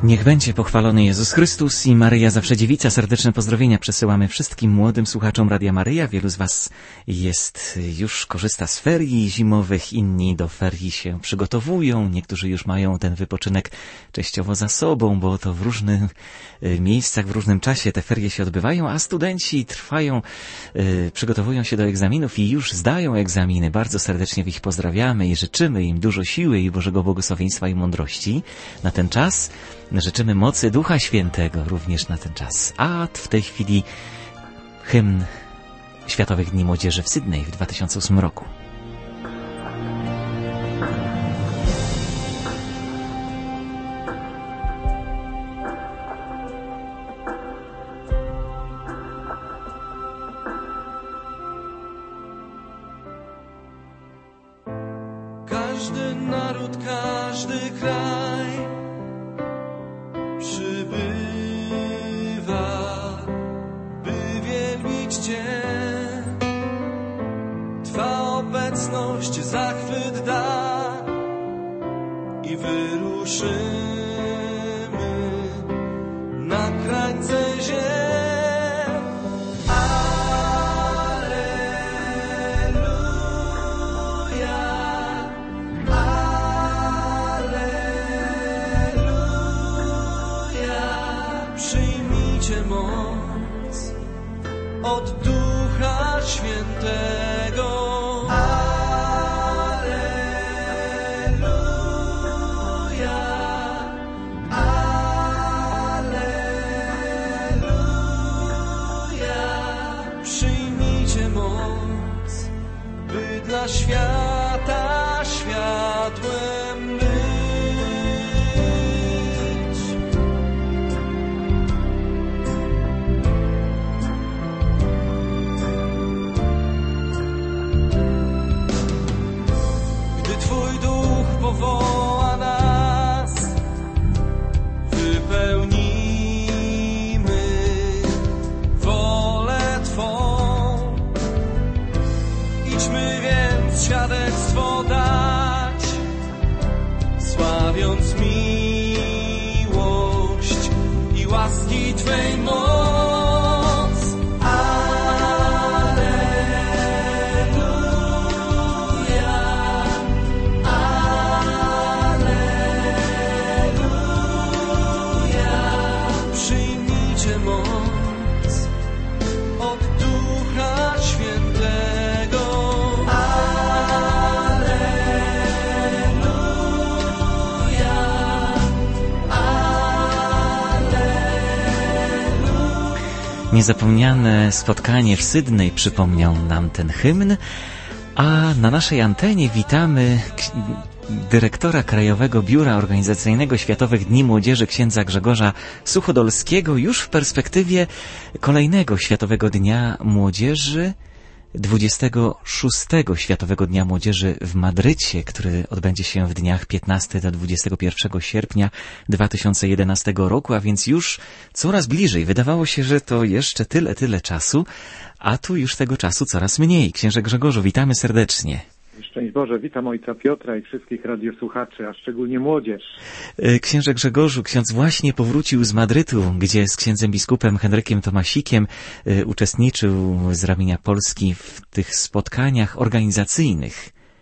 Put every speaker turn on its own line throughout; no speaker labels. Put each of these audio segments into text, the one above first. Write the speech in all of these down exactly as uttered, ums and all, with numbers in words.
Niech będzie pochwalony Jezus Chrystus i Maryja Zawsze Dziewica. Serdeczne pozdrowienia przesyłamy wszystkim młodym słuchaczom Radia Maryja. Wielu z Was jest, już korzysta z ferii zimowych, inni do ferii się przygotowują. Niektórzy już mają ten wypoczynek częściowo za sobą, bo to w różnych miejscach, w różnym czasie te ferie się odbywają, a studenci trwają, przygotowują się do egzaminów i już zdają egzaminy. Bardzo serdecznie ich pozdrawiamy i życzymy im dużo siły i Bożego błogosławieństwa i mądrości na ten czas. Życzymy mocy Ducha Świętego również na ten czas. A w tej chwili hymn Światowych Dni Młodzieży w Sydney w dwa tysiące ósmym roku.
Każdy naród, każdy kraj przybywa, by wielbić Cię. Twa obecność zachwyt da i wyruszymy na krańce ziem. Moc od Ducha Świętego. Alleluja, alleluja. Przyjmijcie moc, by dla świata światłem być. Powoła nas, wypełnimy wolę Twą. Idźmy więc świadectwo dać, sławiąc miłość i łaski Twej moc.
Niezapomniane spotkanie w Sydney przypomniał nam ten hymn, a na naszej antenie witamy dyrektora Krajowego Biura Organizacyjnego Światowych Dni Młodzieży księdza Grzegorza Suchodolskiego już w perspektywie kolejnego Światowego Dnia Młodzieży, dwudziestego szóstego Światowego Dnia Młodzieży w Madrycie, który odbędzie się w dniach piętnastego do dwudziestego pierwszego sierpnia dwa tysiące jedenastego roku, a więc już coraz bliżej. Wydawało się, że to jeszcze tyle, tyle czasu, a tu już tego czasu coraz mniej. Księże Grzegorzu, witamy serdecznie.
Szczęść Boże, witam ojca Piotra i wszystkich radiosłuchaczy, a szczególnie młodzież.
Księże Grzegorzu, ksiądz właśnie powrócił z Madrytu, gdzie z księdzem biskupem Henrykiem Tomasikiem y, uczestniczył z ramienia Polski w tych spotkaniach organizacyjnych.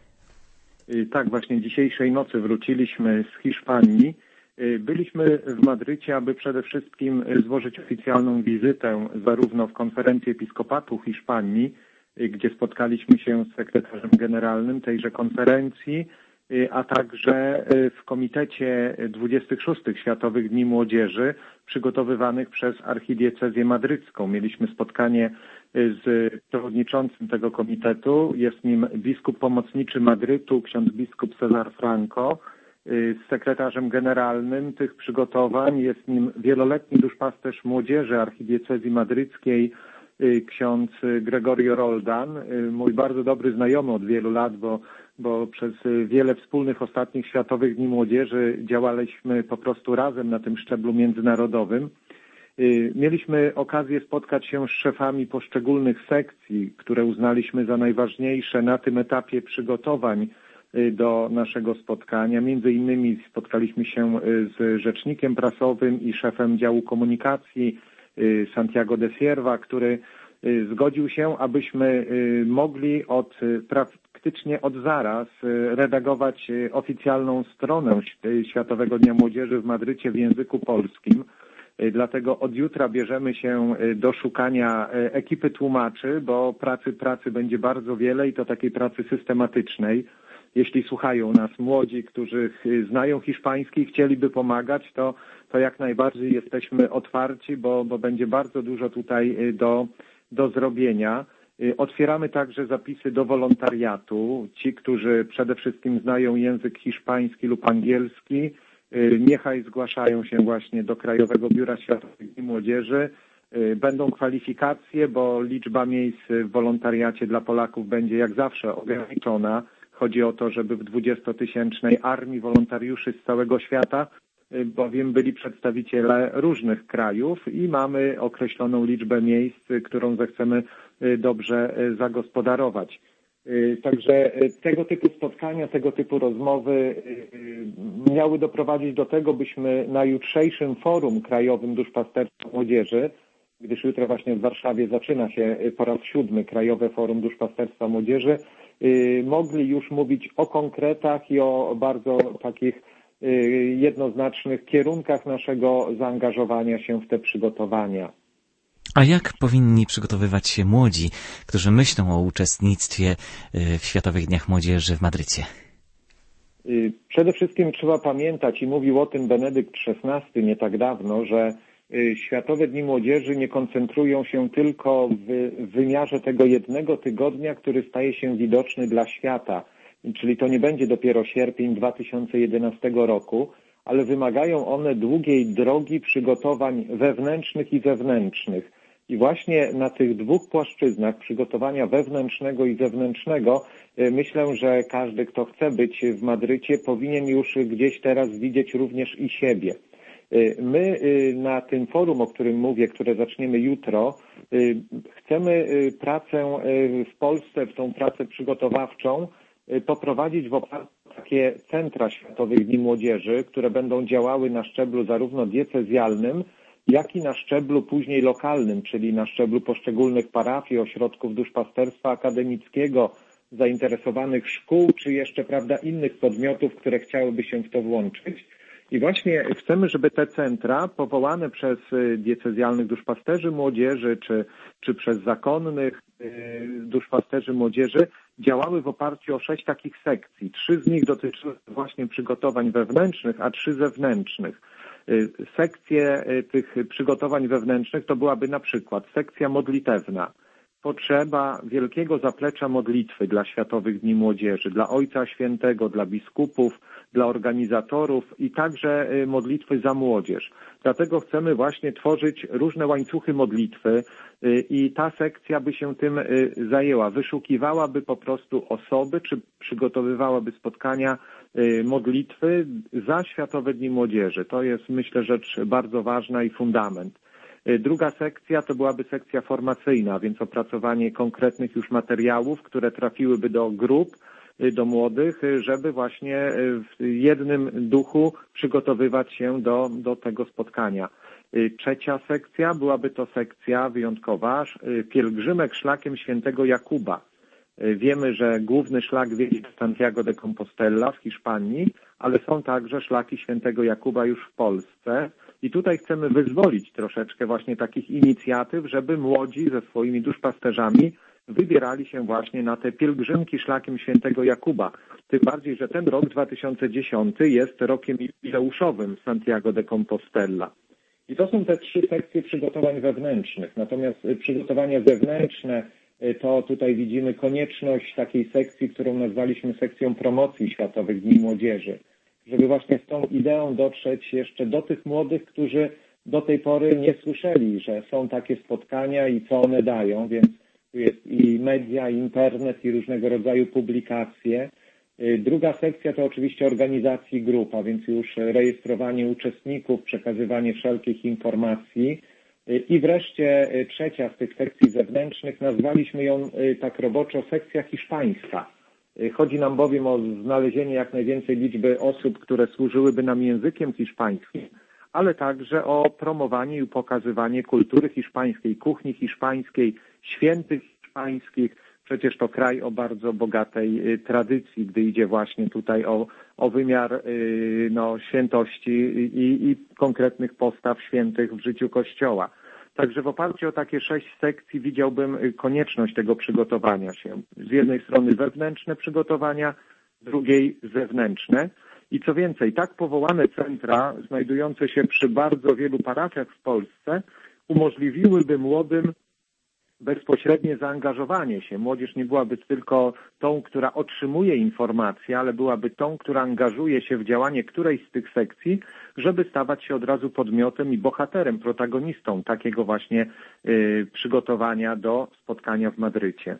Y, tak, właśnie dzisiejszej nocy wróciliśmy z Hiszpanii. Y, byliśmy w Madrycie, aby przede wszystkim złożyć oficjalną wizytę zarówno w konferencji Episkopatu Hiszpanii, gdzie spotkaliśmy się z sekretarzem generalnym tejże konferencji, a także w Komitecie dwudziestych szóstych Światowych Dni Młodzieży przygotowywanych przez Archidiecezję Madrycką. Mieliśmy spotkanie z przewodniczącym tego komitetu, jest nim biskup pomocniczy Madrytu, ksiądz biskup Cezar Franco. Z sekretarzem generalnym tych przygotowań jest nim wieloletni duszpasterz młodzieży Archidiecezji Madryckiej, ksiądz Gregorio Roldan, mój bardzo dobry znajomy od wielu lat, bo, bo przez wiele wspólnych ostatnich Światowych Dni Młodzieży działaliśmy po prostu razem na tym szczeblu międzynarodowym. Mieliśmy okazję spotkać się z szefami poszczególnych sekcji, które uznaliśmy za najważniejsze na tym etapie przygotowań do naszego spotkania. Między innymi spotkaliśmy się z rzecznikiem prasowym i szefem działu komunikacji Santiago de Sierva, który zgodził się, abyśmy mogli od praktycznie od zaraz redagować oficjalną stronę Światowego Dnia Młodzieży w Madrycie w języku polskim. Dlatego od jutra bierzemy się do szukania ekipy tłumaczy, bo pracy pracy będzie bardzo wiele i to takiej pracy systematycznej. Jeśli słuchają nas młodzi, którzy znają hiszpański i chcieliby pomagać, to, to jak najbardziej jesteśmy otwarci, bo, bo będzie bardzo dużo tutaj do, do zrobienia. Otwieramy także zapisy do wolontariatu. Ci, którzy przede wszystkim znają język hiszpański lub angielski, niechaj zgłaszają się właśnie do Krajowego Biura Światowych Dni Młodzieży. Będą kwalifikacje, bo liczba miejsc w wolontariacie dla Polaków będzie jak zawsze ograniczona. Chodzi o to, żeby w dwudziestotysięcznej armii wolontariuszy z całego świata, bowiem byli przedstawiciele różnych krajów i mamy określoną liczbę miejsc, którą zechcemy dobrze zagospodarować. Także tego typu spotkania, tego typu rozmowy miały doprowadzić do tego, byśmy na jutrzejszym forum krajowym Duszpasterstwa Młodzieży, gdyż jutro właśnie w Warszawie zaczyna się po raz siódmy Krajowe Forum Duszpasterstwa Młodzieży, mogli już mówić o konkretach i o bardzo takich jednoznacznych kierunkach naszego zaangażowania się w te przygotowania.
A jak powinni przygotowywać się młodzi, którzy myślą o uczestnictwie w Światowych Dniach Młodzieży w Madrycie?
Przede wszystkim trzeba pamiętać, i mówił o tym Benedykt szesnasty nie tak dawno, że Światowe Dni Młodzieży nie koncentrują się tylko w wymiarze tego jednego tygodnia, który staje się widoczny dla świata. Czyli to nie będzie dopiero sierpień dwa tysiące jedenastego roku, ale wymagają one długiej drogi przygotowań wewnętrznych i zewnętrznych. I właśnie na tych dwóch płaszczyznach przygotowania wewnętrznego i zewnętrznego myślę, że każdy, kto chce być w Madrycie, powinien już gdzieś teraz widzieć również i siebie. My na tym forum, o którym mówię, które zaczniemy jutro, chcemy pracę w Polsce, w tą pracę przygotowawczą poprowadzić w oparciu o takie centra Światowych Dni Młodzieży, które będą działały na szczeblu zarówno diecezjalnym, jak i na szczeblu później lokalnym, czyli na szczeblu poszczególnych parafii, ośrodków duszpasterstwa akademickiego, zainteresowanych szkół, czy jeszcze, prawda, innych podmiotów, które chciałyby się w to włączyć. I właśnie chcemy, żeby te centra powołane przez diecezjalnych duszpasterzy młodzieży, czy, czy przez zakonnych duszpasterzy młodzieży działały w oparciu o sześć takich sekcji. Trzy z nich dotyczyły właśnie przygotowań wewnętrznych, a trzy zewnętrznych. Sekcje tych przygotowań wewnętrznych to byłaby na przykład sekcja modlitewna. Potrzeba wielkiego zaplecza modlitwy dla Światowych Dni Młodzieży, dla Ojca Świętego, dla biskupów, dla organizatorów i także modlitwy za młodzież. Dlatego chcemy właśnie tworzyć różne łańcuchy modlitwy i ta sekcja by się tym zajęła. Wyszukiwałaby po prostu osoby, czy przygotowywałaby spotkania modlitwy za Światowe Dni Młodzieży. To jest, myślę, rzecz bardzo ważna i fundament. Druga sekcja to byłaby sekcja formacyjna, więc opracowanie konkretnych już materiałów, które trafiłyby do grup, do młodych, żeby właśnie w jednym duchu przygotowywać się do, do tego spotkania. Trzecia sekcja byłaby to sekcja wyjątkowa, pielgrzymek szlakiem świętego Jakuba. Wiemy, że główny szlak wiedzie do Santiago de Compostela w Hiszpanii, ale są także szlaki świętego Jakuba już w Polsce. I tutaj chcemy wyzwolić troszeczkę właśnie takich inicjatyw, żeby młodzi ze swoimi duszpasterzami wybierali się właśnie na te pielgrzymki szlakiem świętego Jakuba. Tym bardziej, że ten rok dwa tysiące dziesiąty jest rokiem jubileuszowym Santiago de Compostela. I to są te trzy sekcje przygotowań wewnętrznych. Natomiast przygotowania zewnętrzne, to tutaj widzimy konieczność takiej sekcji, którą nazwaliśmy sekcją promocji Światowych Dni Młodzieży. Żeby właśnie z tą ideą dotrzeć jeszcze do tych młodych, którzy do tej pory nie słyszeli, że są takie spotkania i co one dają, więc tu jest i media, i internet, i różnego rodzaju publikacje. Druga sekcja to oczywiście organizacji grup, a więc już rejestrowanie uczestników, przekazywanie wszelkich informacji. I wreszcie trzecia z tych sekcji zewnętrznych, nazwaliśmy ją tak roboczo sekcja hiszpańska. Chodzi nam bowiem o znalezienie jak największej liczby osób, które służyłyby nam językiem hiszpańskim, ale także o promowanie i pokazywanie kultury hiszpańskiej, kuchni hiszpańskiej, świętych hiszpańskich. Przecież to kraj o bardzo bogatej tradycji, gdy idzie właśnie tutaj o, o wymiar no, świętości i, i konkretnych postaw świętych w życiu Kościoła. Także w oparciu o takie sześć sekcji widziałbym konieczność tego przygotowania się. Z jednej strony wewnętrzne przygotowania, z drugiej zewnętrzne. I co więcej, tak powołane centra, znajdujące się przy bardzo wielu parafiach w Polsce, umożliwiłyby młodym bezpośrednie zaangażowanie się. Młodzież nie byłaby tylko tą, która otrzymuje informacje, ale byłaby tą, która angażuje się w działanie którejś z tych sekcji, żeby stawać się od razu podmiotem i bohaterem, protagonistą takiego właśnie y, przygotowania do spotkania w Madrycie.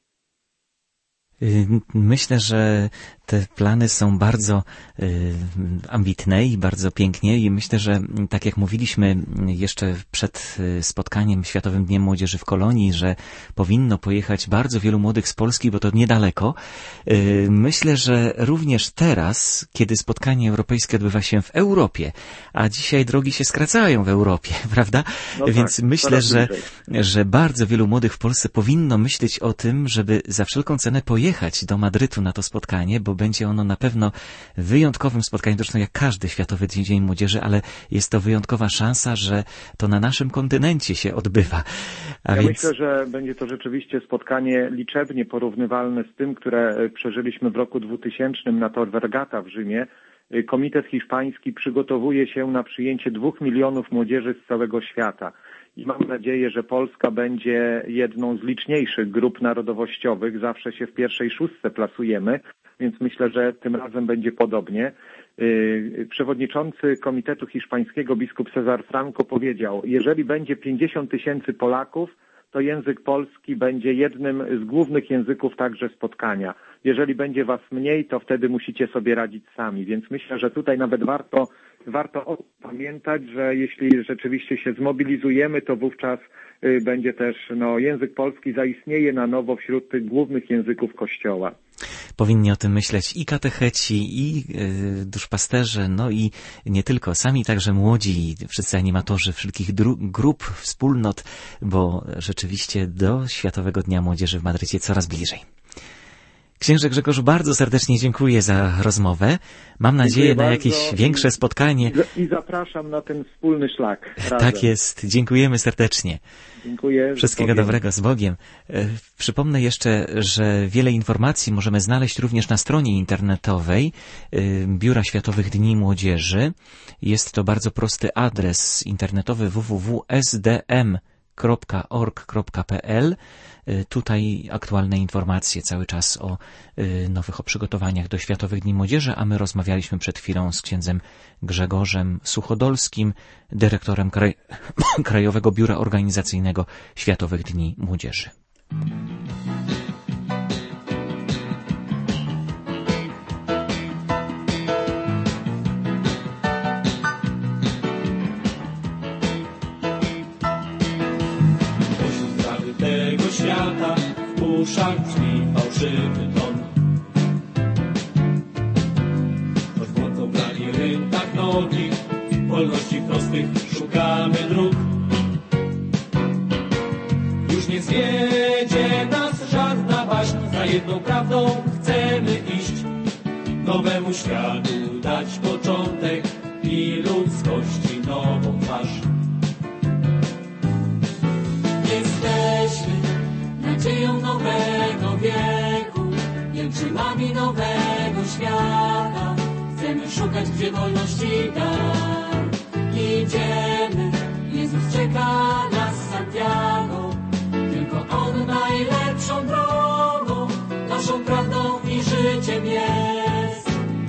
Myślę, że te plany są bardzo y, ambitne i bardzo pięknie i myślę, że tak jak mówiliśmy jeszcze przed spotkaniem Światowym Dniem Młodzieży w Kolonii, że powinno pojechać bardzo wielu młodych z Polski, bo to niedaleko. Y, myślę, że również teraz, kiedy spotkanie europejskie odbywa się w Europie, a dzisiaj drogi się skracają w Europie, prawda?
No
Więc
tak,
myślę, że, że bardzo wielu młodych w Polsce powinno myśleć o tym, żeby za wszelką cenę pojechać do Madrytu na to spotkanie, bo będzie ono na pewno wyjątkowym spotkaniem, zresztą jak każdy Światowy Dzień Młodzieży, ale jest to wyjątkowa szansa, że to na naszym kontynencie się odbywa. A
ja
więc...
myślę, że będzie to rzeczywiście spotkanie liczebnie porównywalne z tym, które przeżyliśmy w roku dwutysięcznym na Tor Vergata w Rzymie. Komitet hiszpański przygotowuje się na przyjęcie dwóch milionów młodzieży z całego świata. I mam nadzieję, że Polska będzie jedną z liczniejszych grup narodowościowych. Zawsze się w pierwszej szóstce plasujemy, więc myślę, że tym razem będzie podobnie. Przewodniczący Komitetu Hiszpańskiego biskup Cezar Franco powiedział, jeżeli będzie pięćdziesiąt tysięcy Polaków, to język polski będzie jednym z głównych języków także spotkania. Jeżeli będzie was mniej, to wtedy musicie sobie radzić sami. Więc myślę, że tutaj nawet warto Warto pamiętać, że jeśli rzeczywiście się zmobilizujemy, to wówczas będzie też no, język polski zaistnieje na nowo wśród tych głównych języków Kościoła.
Powinni o tym myśleć i katecheci, i y, duszpasterze, no i nie tylko, sami także młodzi, wszyscy animatorzy wszelkich dru- grup, wspólnot, bo rzeczywiście do Światowego Dnia Młodzieży w Madrycie coraz bliżej. Księże Grzegorzu, bardzo serdecznie dziękuję za rozmowę. Mam nadzieję dziękuję na jakieś większe spotkanie.
I zapraszam na ten wspólny szlak. Razem.
Tak jest. Dziękujemy serdecznie.
Dziękuję.
Wszystkiego dobrego, z Bogiem. Przypomnę jeszcze, że wiele informacji możemy znaleźć również na stronie internetowej Biura Światowych Dni Młodzieży. Jest to bardzo prosty adres internetowy w w w kropka s d m kropka org kropka p l. Tutaj aktualne informacje cały czas o nowych o przygotowaniach do Światowych Dni Młodzieży, a my rozmawialiśmy przed chwilą z księdzem Grzegorzem Suchodolskim, dyrektorem Kraj... Krajowego Biura Organizacyjnego Światowych Dni Młodzieży.
Świata w uszach brzmi fałszywy ton. Choć błądzą w labiryntach nogi, wolności prostych szukamy dróg. Już nie zwiedzie nas żadna waśń, za jedną prawdą chcemy iść. Nowemu światu dać początek i ludzkości nową twarz. Jesteśmy nadzieją nowego wieku, pielgrzymami nowego świata. Chcemy szukać, gdzie wolności dar. Idziemy, Jezus czeka nas z Santiago. Tylko On najlepszą drogą, naszą prawdą i życiem jest.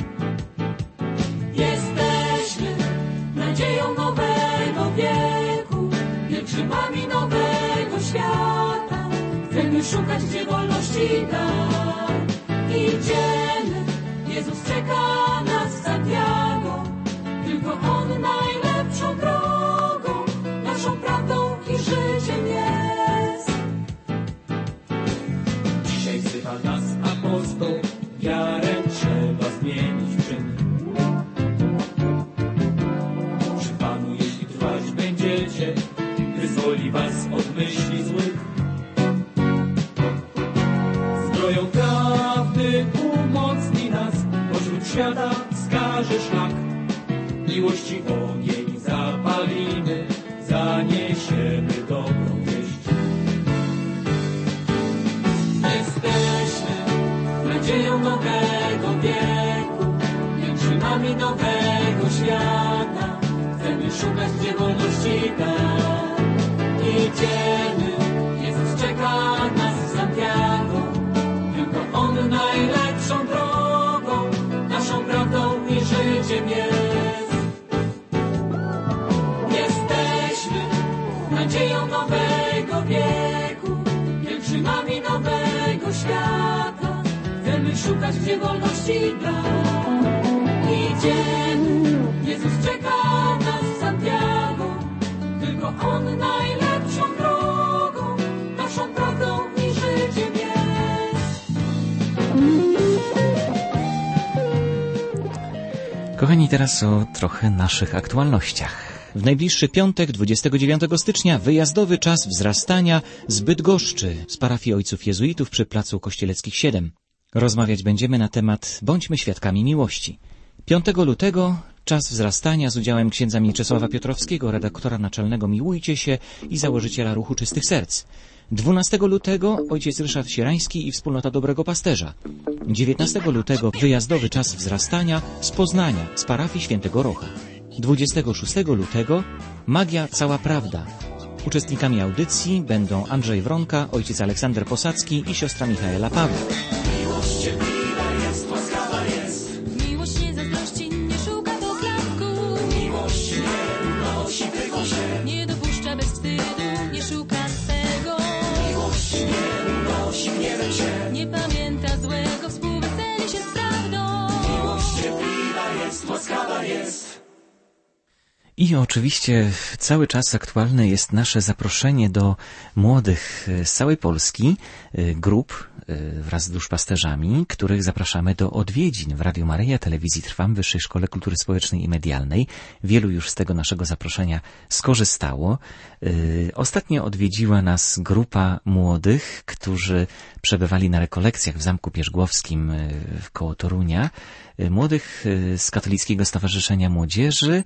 Jesteśmy nadzieją nowego wieku, pielgrzymami nowego świata. Chcemy szukać, gdzie wolności dar. Idziemy, Jezus czeka nas w Santiago. Tylko On najlepszą drogą, naszą prawdą i życiem jest. Dzisiaj wzywa nas apostoł miłości ogień zapalimy, zaniesiemy dobrą wieść. Jesteśmy nadzieją nowego wieku, pielgrzymami nowego świata. Chcemy szukać, gdzie wolności da. Idziemy, Jezus czeka nas w Santiago. Tylko On najlepszą drogą, naszą prawdą i życiem jest. Jesteśmy nadzieją nowego wieku, pielgrzymami nowego świata. Chcemy szukać, gdzie wolności da. Idziemy, Jezus czeka nas w Santiago. Tylko On najlepszą drogą, naszą prawdą i życiem jest.
Kochani, teraz o trochę naszych aktualnościach. W najbliższy piątek, dwudziestego dziewiątego stycznia, wyjazdowy czas wzrastania z Bydgoszczy, z parafii Ojców Jezuitów przy Placu Kościeleckich siedem. Rozmawiać będziemy na temat Bądźmy świadkami miłości. piątego lutego czas wzrastania z udziałem księdza Mieczysława Piotrowskiego, redaktora naczelnego Miłujcie się i założyciela Ruchu Czystych Serc. dwunastego lutego ojciec Ryszard Sierański i Wspólnota Dobrego Pasterza. dziewiętnastego lutego wyjazdowy czas wzrastania z Poznania, z parafii Świętego Rocha. dwudziestego szóstego lutego Magia Cała Prawda. Uczestnikami audycji będą Andrzej Wronka, ojciec Aleksander Posadzki i siostra Michaela Pawła.
Miłość cierpliwa jest, łaskawa jest.
Miłość nie zazdrości, nie szuka poklasku.
Miłość nie unosi, pycha się.
Nie dopuszcza bez wstydu, nie szuka swego.
Miłość nie unosi, gniewem się.
Nie pamięta złego, współweseli się z prawdą.
Miłość cierpliwa jest, łaskawa jest.
I oczywiście cały czas aktualne jest nasze zaproszenie do młodych z całej Polski, grup wraz z duszpasterzami, których zapraszamy do odwiedzin w Radiu Maryja, Telewizji Trwam, Wyższej Szkole Kultury Społecznej i Medialnej. Wielu już z tego naszego zaproszenia skorzystało. Ostatnio odwiedziła nas grupa młodych, którzy przebywali na rekolekcjach w Zamku Pierzgłowskim koło Torunia. Młodych z Katolickiego Stowarzyszenia Młodzieży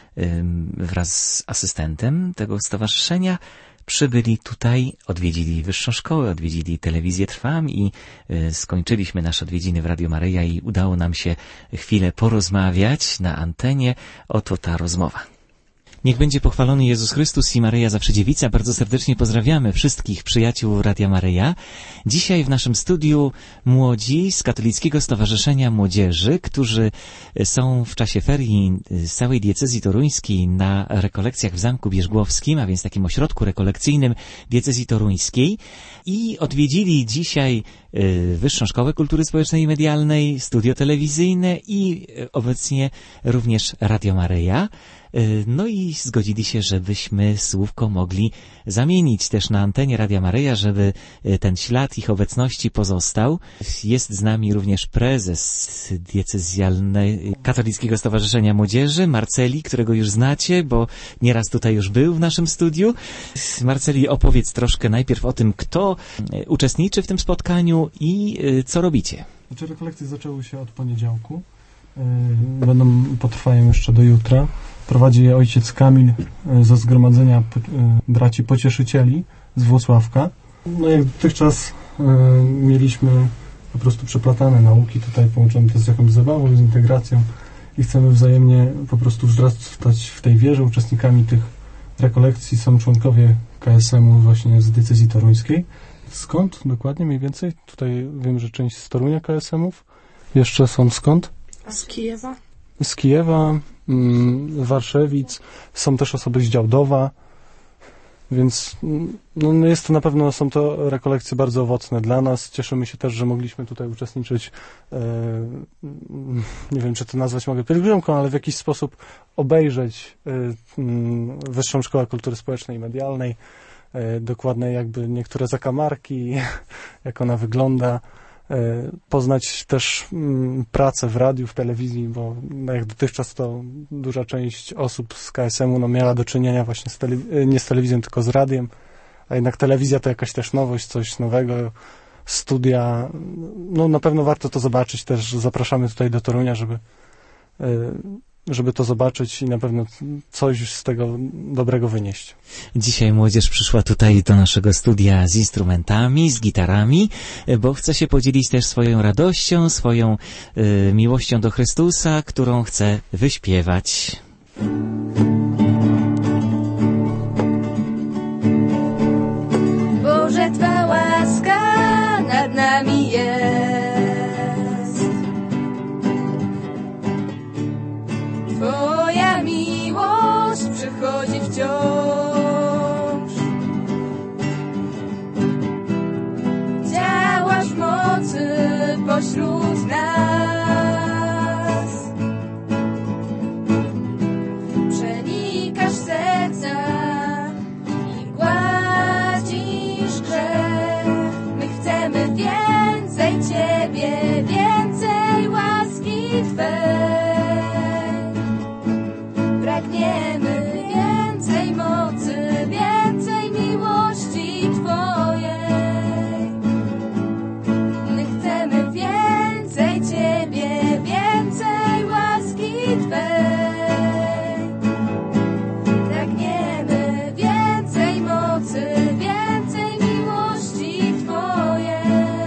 wraz z asystentem tego stowarzyszenia przybyli tutaj, odwiedzili Wyższą Szkołę, odwiedzili Telewizję Trwam i skończyliśmy nasze odwiedziny w Radiu Maryja i udało nam się chwilę porozmawiać na antenie. Oto ta rozmowa. Niech będzie pochwalony Jezus Chrystus i Maryja Zawsze Dziewica. Bardzo serdecznie pozdrawiamy wszystkich przyjaciół Radia Maryja. Dzisiaj w naszym studiu młodzi z Katolickiego Stowarzyszenia Młodzieży, którzy są w czasie ferii z całej diecezji toruńskiej na rekolekcjach w Zamku Pierzgłowskim, a więc takim ośrodku rekolekcyjnym diecezji toruńskiej i odwiedzili dzisiaj Wyższą Szkołę Kultury Społecznej i Medialnej, studio telewizyjne i obecnie również Radio Maryja. No i zgodzili się, żebyśmy słówko mogli zamienić też na antenie Radia Maryja, żeby ten ślad ich obecności pozostał. Jest z nami również prezes diecezjalnej Katolickiego Stowarzyszenia Młodzieży, Marceli, którego już znacie, bo nieraz tutaj już był w naszym studiu. Marceli, opowiedz troszkę najpierw o tym, kto uczestniczy w tym spotkaniu i co robicie.
Znaczy, rekolekcje zaczęły się od poniedziałku. Będą, potrwają jeszcze do jutra. Prowadzi je ojciec Kamil ze Zgromadzenia Braci Pocieszycieli z Włocławka. No jak dotychczas y, mieliśmy po prostu przeplatane nauki, tutaj połączone to z jakąś zabawą, z integracją i chcemy wzajemnie po prostu wzrastać w tej wierze. Uczestnikami tych rekolekcji są członkowie K S M u właśnie z diecezji toruńskiej. Skąd dokładnie mniej więcej? Tutaj wiem, że część z Torunia K S M ów. Jeszcze są skąd?
Z Kijewa.
Z Kijewa, mm, Warszewic, są też osoby z Działdowa, więc no, jest to na pewno, są to rekolekcje bardzo owocne dla nas. Cieszymy się też, że mogliśmy tutaj uczestniczyć, e, nie wiem, czy to nazwać mogę pielgrzymką, ale w jakiś sposób obejrzeć e, m, Wyższą Szkołę Kultury Społecznej i Medialnej, e, dokładnie jakby niektóre zakamarki, jak ona wygląda. Poznać też pracę w radiu, w telewizji, bo jak dotychczas to duża część osób z K S M u no, miała do czynienia właśnie z telewiz- nie z telewizją, tylko z radiem, a jednak telewizja to jakaś też nowość, coś nowego, studia, no na pewno warto to zobaczyć też, zapraszamy tutaj do Torunia, żeby żeby to zobaczyć i na pewno coś z tego dobrego wynieść.
Dzisiaj młodzież przyszła tutaj do naszego studia z instrumentami, z gitarami, bo chce się podzielić też swoją radością, swoją y, miłością do Chrystusa, którą chce wyśpiewać.
Boże, Twa łaska nad nami jest. Twoja miłość przychodzi wciąż. Działasz w mocy pośród nas. Przenikasz serca i gładzisz grzech. My chcemy więcej Ciebie, więcej łaski Twej. Pragniemy więcej mocy, więcej miłości Twojej. My chcemy więcej Ciebie, więcej łaski Twej. Pragniemy więcej mocy, więcej miłości Twojej.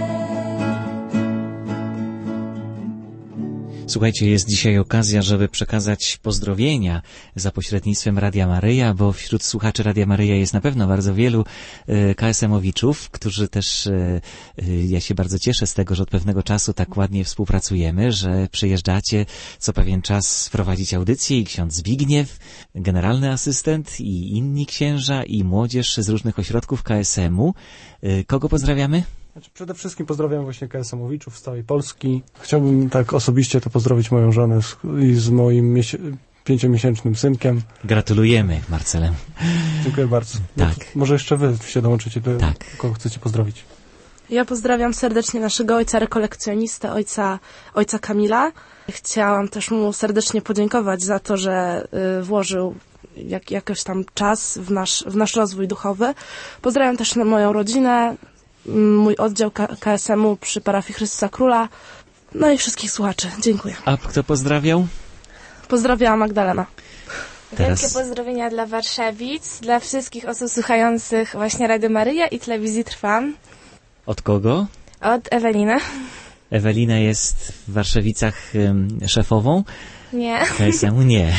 Słuchajcie, jest dzisiaj okazja, żeby przekazać pozdrowienia za pośrednictwem Radia Maryja, bo wśród słuchaczy Radia Maryja jest na pewno bardzo wielu e, K S M-owiczów, którzy też, e, e, ja się bardzo cieszę z tego, że od pewnego czasu tak ładnie współpracujemy, że przyjeżdżacie co pewien czas prowadzić audycję i ksiądz Zbigniew, generalny asystent i inni księża i młodzież z różnych ośrodków K S M-u. E, kogo pozdrawiamy?
Znaczy, przede wszystkim pozdrawiam właśnie K S M-owiczów z całej Polski. Chciałbym tak osobiście to pozdrowić moją żonę z, i z moim miesi- pięciomiesięcznym synkiem.
Gratulujemy, Marcelem.
Dziękuję bardzo.
Tak.
No, może jeszcze wy się dołączycie do
Tak.
kogo chcecie pozdrowić.
Ja pozdrawiam serdecznie naszego ojca rekolekcjonistę, ojca, ojca Kamila. Chciałam też mu serdecznie podziękować za to, że y, włożył jak, jakoś tam czas w nasz, w nasz rozwój duchowy. Pozdrawiam też na moją rodzinę, mój oddział K- KSM-u przy parafii Chrystusa Króla, no i wszystkich słuchaczy. Dziękuję.
A kto pozdrawiał?
Pozdrawiam Magdalena.
Teraz-
Wielkie pozdrowienia dla Warszawic, dla wszystkich osób słuchających właśnie Radio Maryja i Telewizji Trwam.
Od kogo?
Od Eweliny.
Ewelina jest w Warszawicach ym, szefową?
Nie.
K S M-u nie.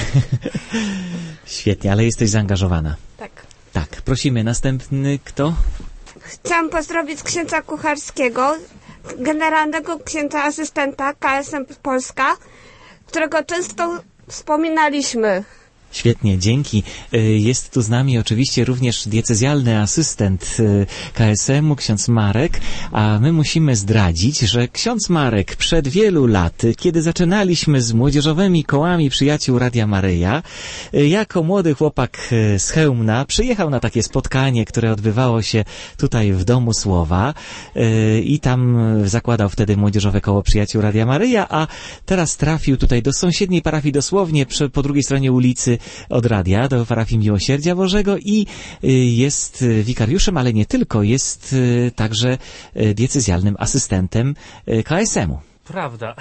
Świetnie, ale jesteś zaangażowana.
Tak.
Tak, prosimy. Następny kto?
Chciałam pozdrowić księdza Kucharskiego, generalnego księdza asystenta K S M Polska, którego często wspominaliśmy.
Świetnie, dzięki. Jest tu z nami oczywiście również diecezjalny asystent K S M-u, ksiądz Marek, a my musimy zdradzić, że ksiądz Marek przed wielu laty, kiedy zaczynaliśmy z młodzieżowymi kołami przyjaciół Radia Maryja, jako młody chłopak z Chełmna przyjechał na takie spotkanie, które odbywało się tutaj w Domu Słowa i tam zakładał wtedy młodzieżowe koło przyjaciół Radia Maryja, a teraz trafił tutaj do sąsiedniej parafii dosłownie po drugiej stronie ulicy od radia, do parafii Miłosierdzia Bożego i jest wikariuszem, ale nie tylko, jest także diecezjalnym asystentem K S M-u.
Prawda.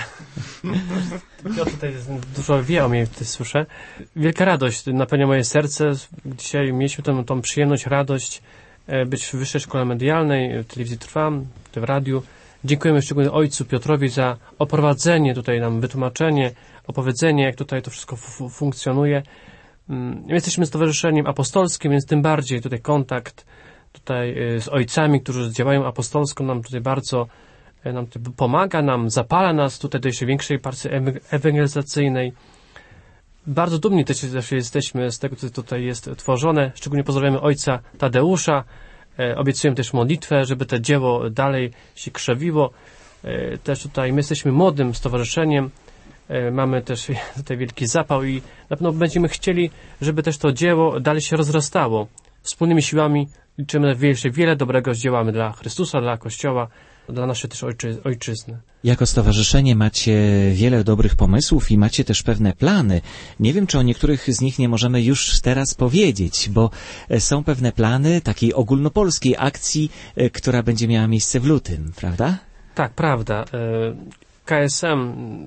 Ja tutaj dużo wie o mnie, tutaj słyszę. Wielka radość napełnia moje serce. Dzisiaj mieliśmy tą, tą przyjemność, radość być w Wyższej Szkole Medialnej, w Telewizji Trwam, w radiu. Dziękujemy szczególnie ojcu Piotrowi za oprowadzenie, tutaj nam wytłumaczenie, opowiedzenie, jak tutaj to wszystko f- funkcjonuje. My jesteśmy stowarzyszeniem apostolskim, więc tym bardziej tutaj kontakt tutaj z ojcami, którzy działają apostolsko, nam tutaj bardzo nam tutaj pomaga, nam zapala nas tutaj do jeszcze większej pracy ewangelizacyjnej. Bardzo dumni też jesteśmy z tego, co tutaj jest tworzone. Szczególnie pozdrawiamy ojca Tadeusza. Obiecujemy też modlitwę, żeby to dzieło dalej się krzewiło. Też tutaj my jesteśmy młodym stowarzyszeniem. Mamy też tutaj wielki zapał i na pewno będziemy chcieli, żeby też to dzieło dalej się rozrastało. Wspólnymi siłami liczymy, że jeszcze wiele dobrego zdziałamy dla Chrystusa, dla Kościoła, dla naszej też ojczy, ojczyzny.
Jako stowarzyszenie macie wiele dobrych pomysłów i macie też pewne plany. Nie wiem, czy o niektórych z nich nie możemy już teraz powiedzieć, bo są pewne plany takiej ogólnopolskiej akcji, która będzie miała miejsce w lutym, prawda?
Tak, prawda. K S M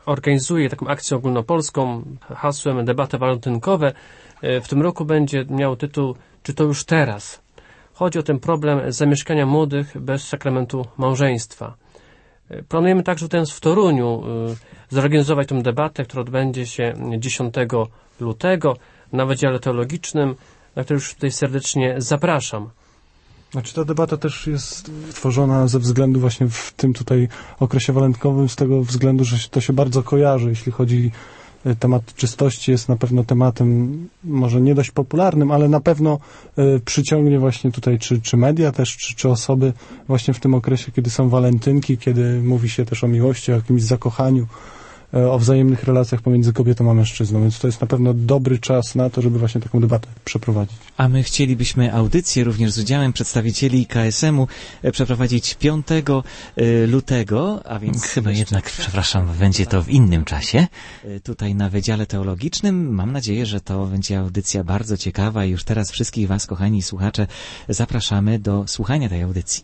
organizuje taką akcję ogólnopolską hasłem Debaty walentynkowe. W tym roku będzie miał tytuł Czy to już teraz? Chodzi o ten problem zamieszkania młodych bez sakramentu małżeństwa. Planujemy także tutaj w Toruniu zorganizować tę debatę, która odbędzie się dziesiątego lutego na Wydziale Teologicznym, na który już tutaj serdecznie zapraszam.
Znaczy ta debata też jest tworzona ze względu właśnie w tym tutaj okresie walentynkowym, z tego względu, że to się bardzo kojarzy, jeśli chodzi temat czystości jest na pewno tematem może nie dość popularnym, ale na pewno y, przyciągnie właśnie tutaj czy, czy media też, czy, czy osoby właśnie w tym okresie, kiedy są walentynki, kiedy mówi się też o miłości, o jakimś zakochaniu, y, o wzajemnych relacjach pomiędzy kobietą a mężczyzną, więc to jest na pewno dobry czas na to, żeby właśnie taką debatę przeprowadzić.
A my chcielibyśmy audycję również z udziałem przedstawicieli K S M u przeprowadzić piątego lutego, a więc chyba jednak, przepraszam, będzie to w innym czasie. Tutaj na Wydziale Teologicznym. Mam nadzieję, że to będzie audycja bardzo ciekawa i już teraz wszystkich Was, kochani słuchacze, zapraszamy do słuchania tej audycji.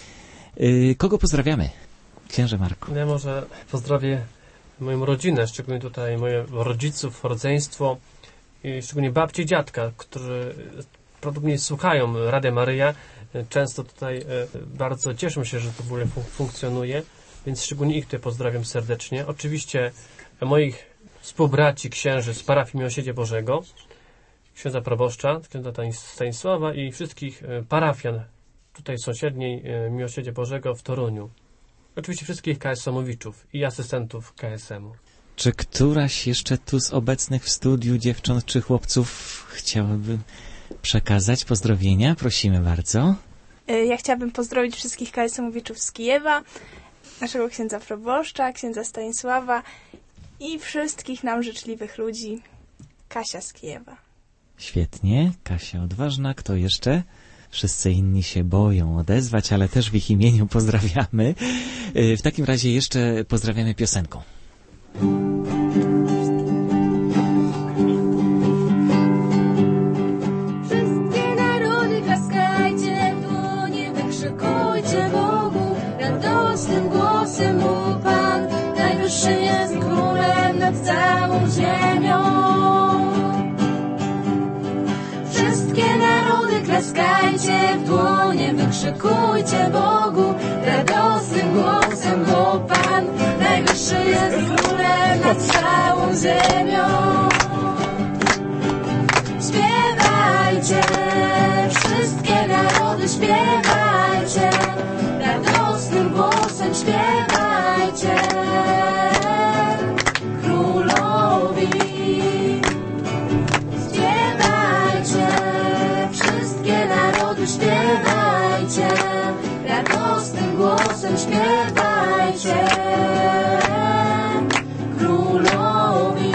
Kogo pozdrawiamy? Księże Marku.
Ja może pozdrowię moją rodzinę, szczególnie tutaj moich rodziców, rodzeństwo, i szczególnie babci i dziadka, którzy prawdopodobnie słuchają Radia Maryja. Często tutaj bardzo cieszą się, że to w ogóle fun- funkcjonuje, więc szczególnie ich tutaj pozdrawiam serdecznie. Oczywiście moich współbraci, księży z parafii Miłosierdzia Bożego, księdza proboszcza, księdza Stanisława i wszystkich parafian tutaj sąsiedniej Miłosierdzia Bożego w Toruniu. Oczywiście wszystkich K S M owiczów i asystentów K S M u.
Czy któraś jeszcze tu z obecnych w studiu dziewcząt czy chłopców chciałaby przekazać pozdrowienia? Prosimy bardzo.
Ja chciałabym pozdrowić wszystkich K S M owiczów z Kijewa, naszego księdza proboszcza, księdza Stanisława i wszystkich nam życzliwych ludzi. Kasia z Kijewa.
Świetnie. Kasia odważna. Kto jeszcze? Wszyscy inni się boją odezwać, ale też w ich imieniu pozdrawiamy. W takim razie jeszcze pozdrawiamy piosenką.
Wszystkie narody klaskajcie, dłonie wykrzykujcie Bogu, radosnym głosem mu Pan, najwyższy jest królem nad całą ziemią. Wszystkie narody klaskajcie, w dłonie wykrzykujcie Bogu, radosnym głosem bo Pan, najwyższy jest królem nad całą ziemią. Śpiewajcie, wszystkie narody śpiewajcie, radosnym głosem śpiewajcie królowi. Śpiewajcie, wszystkie narody śpiewajcie, radosnym głosem śpiewajcie królowi.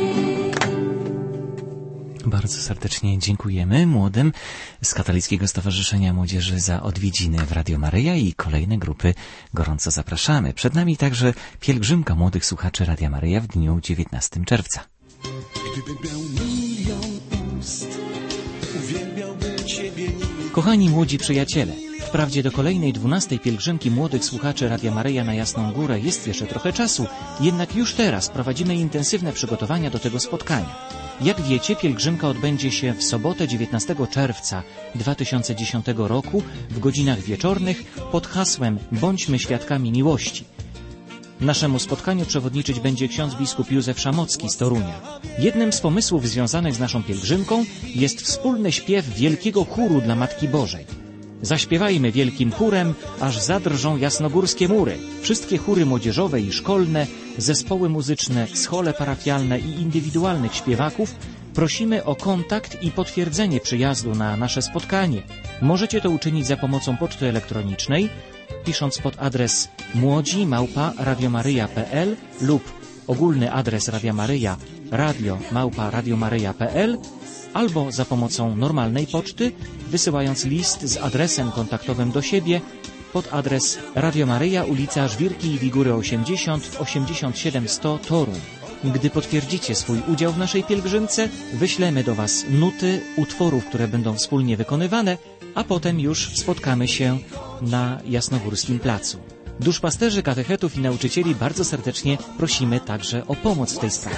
Bardzo serdecznie dziękujemy młodym z Katolickiego Stowarzyszenia Młodzieży za odwiedziny w Radio Maryja i kolejne grupy gorąco zapraszamy. Przed nami także pielgrzymka młodych słuchaczy Radia Maryja w dniu dziewiętnastego czerwca.
Gdybym miał milion ust, uwielbiałbym Ciebie.
Kochani młodzi przyjaciele, wprawdzie do kolejnej dwunastej pielgrzymki młodych słuchaczy Radia Maryja na Jasną Górę jest jeszcze trochę czasu, jednak już teraz prowadzimy intensywne przygotowania do tego spotkania. Jak wiecie, pielgrzymka odbędzie się w sobotę dziewiętnastego czerwca dwa tysiące dziesiątego roku w godzinach wieczornych pod hasłem Bądźmy świadkami miłości. Naszemu spotkaniu przewodniczyć będzie ksiądz biskup Józef Szamocki z Torunia. Jednym z pomysłów związanych z naszą pielgrzymką jest wspólny śpiew wielkiego chóru dla Matki Bożej. Zaśpiewajmy wielkim chórem, aż zadrżą jasnogórskie mury. Wszystkie chóry młodzieżowe i szkolne, zespoły muzyczne, schole parafialne i indywidualnych śpiewaków prosimy o kontakt i potwierdzenie przyjazdu na nasze spotkanie. Możecie to uczynić za pomocą poczty elektronicznej, pisząc pod adres młodzi małpa radiomaryja kropka p l lub ogólny adres Radia Maryja radio małpa radiomaryja kropka p l albo za pomocą normalnej poczty, wysyłając list z adresem kontaktowym do siebie pod adres Radio Maryja, ulica Żwirki i Wigury osiemdziesiąt, osiemdziesiąt siedem sto Toruń. Gdy potwierdzicie swój udział w naszej pielgrzymce, wyślemy do Was nuty utworów, które będą wspólnie wykonywane, a potem już spotkamy się na Jasnogórskim Placu. Duszpasterzy, katechetów i nauczycieli bardzo serdecznie prosimy także o pomoc w tej sprawie.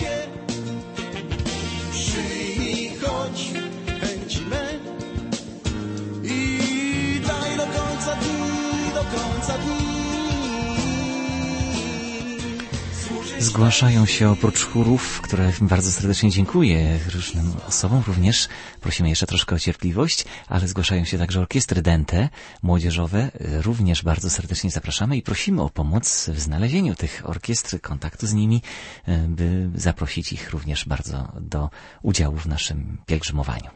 Przyjmij, chodź, chęci me i daj do końca dni, do końca dni.
Zgłaszają się oprócz chórów, które bardzo serdecznie dziękuję różnym osobom, również prosimy jeszcze troszkę o cierpliwość, ale zgłaszają się także orkiestry dente młodzieżowe, również bardzo serdecznie zapraszamy i prosimy o pomoc w znalezieniu tych orkiestr, kontaktu z nimi, by zaprosić ich również bardzo do udziału w naszym pielgrzymowaniu.